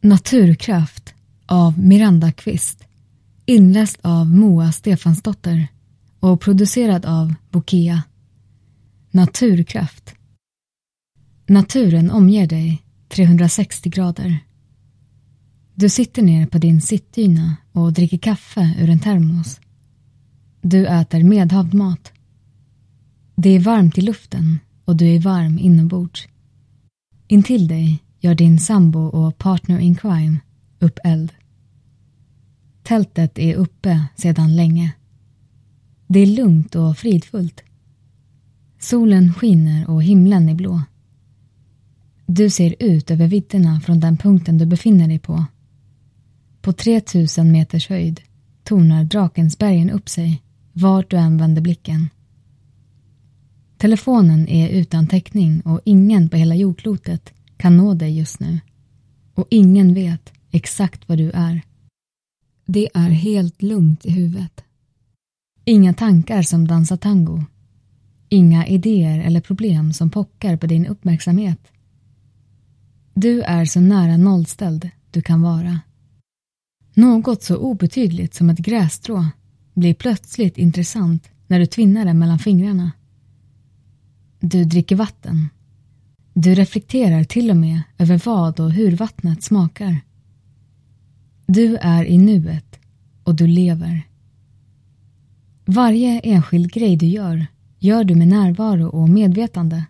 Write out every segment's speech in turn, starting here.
Naturkraft av Miranda Kvist, inläst av Moa Stefansdotter och producerad av Bokea. Naturkraft. Naturen omger dig 360 grader. Du sitter ner på din sittdyna och dricker kaffe ur en termos. Du äter medhavd mat. Det är varmt i luften och du är varm inombords. Intill dig gör din sambo och partner in crime upp eld. Tältet är uppe sedan länge. Det är lugnt och fridfullt. Solen skiner och himlen är blå. Du ser ut över vidderna från den punkten du befinner dig på. På 3000 meters höjd tornar Drakensbergen upp sig vart du än vänder blicken. Telefonen är utan täckning och ingen på hela jordklotet kan nå dig just nu. Och ingen vet exakt vad du är. Det är helt lugnt i huvudet. Inga tankar som dansar tango. Inga idéer eller problem som pockar på din uppmärksamhet. Du är så nära nollställd du kan vara. Något så obetydligt som ett grässtrå blir plötsligt intressant när du tvinnar det mellan fingrarna. Du dricker vatten. Du reflekterar till och med över vad och hur vattnet smakar. Du är i nuet och du lever. Varje enskild grej du gör du med närvaro och medvetande.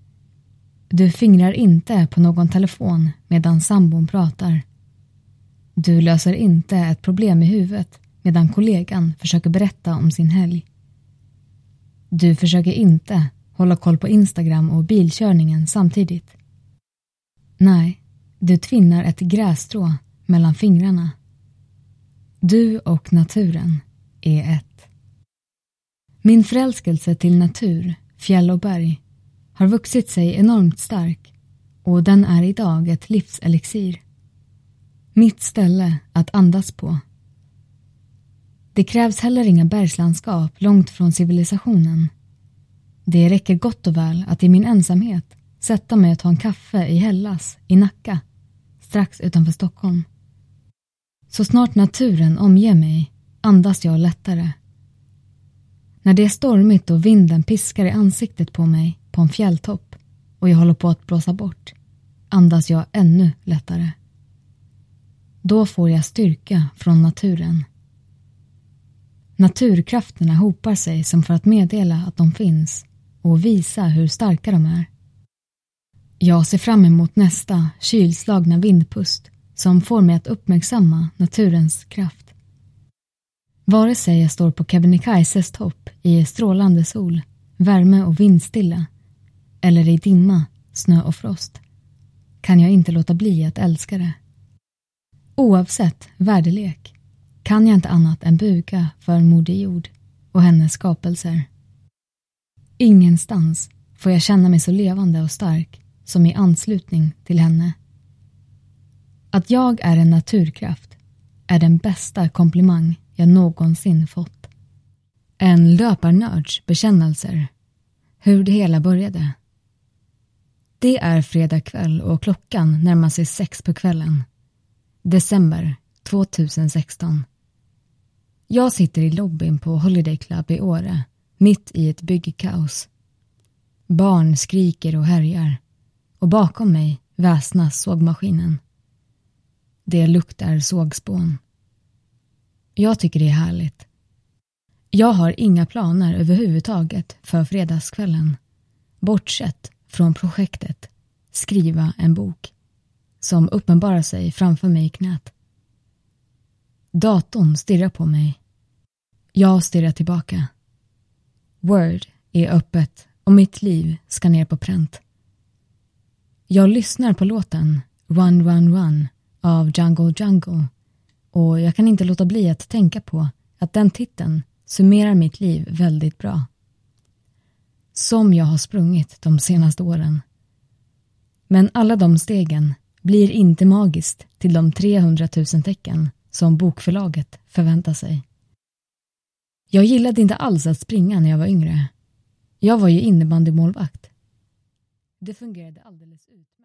Du fingrar inte på någon telefon medan sambon pratar. Du löser inte ett problem i huvudet medan kollegan försöker berätta om sin helg. Du försöker inte hålla koll på Instagram och bilkörningen samtidigt. Nej, du tvinnar ett grässtrå mellan fingrarna. Du och naturen är ett. Min förälskelse till natur, fjäll och berg har vuxit sig enormt stark och den är idag ett livselixir. Mitt ställe att andas på. Det krävs heller inga bergslandskap långt från civilisationen. Det räcker gott och väl att i min ensamhet sätta mig och ta en kaffe i Hellas i Nacka, strax utanför Stockholm. Så snart naturen omger mig andas jag lättare. När det är stormigt och vinden piskar i ansiktet på mig på en fjälltopp och jag håller på att blåsa bort, andas jag ännu lättare. Då får jag styrka från naturen. Naturkrafterna hopar sig som för att meddela att de finns och visa hur starka de är. Jag ser fram emot nästa kylslagna vindpust som får mig att uppmärksamma naturens kraft. Vare sig jag står på Kebnekaises topp i strålande sol, värme och vindstilla eller i dimma, snö och frost kan jag inte låta bli att älska det. Oavsett värdelek kan jag inte annat än buga för Moder Jord och hennes skapelser. Ingenstans får jag känna mig så levande och stark som i anslutning till henne. Att jag är en naturkraft är den bästa komplimang jag någonsin fått. En löparnörds bekännelser. Hur det hela började. Det är fredag kväll och klockan närmar sig 6 på kvällen. December 2016. Jag sitter i lobbyn på Holiday Club i Åre, mitt i ett byggkaos. Barn skriker och härjar och bakom mig väsnas sågmaskinen. Det luktar sågspån. Jag tycker det är härligt. Jag har inga planer överhuvudtaget för fredagskvällen, bortsett från projektet skriva en bok som uppenbarar sig framför mig i knät. Datorn stirrar på mig. Jag stirrar tillbaka. Word är öppet och mitt liv ska ner på pränt. Jag lyssnar på låten Run Run Run av Jungle Jungle och jag kan inte låta bli att tänka på att den titeln summerar mitt liv väldigt bra. Som jag har sprungit de senaste åren. Men alla de stegen blir inte magiskt till de 300 000 tecken som bokförlaget förväntar sig. Jag gillade inte alls att springa när jag var yngre. Jag var ju innebandymålvakt. Det fungerade alldeles ut.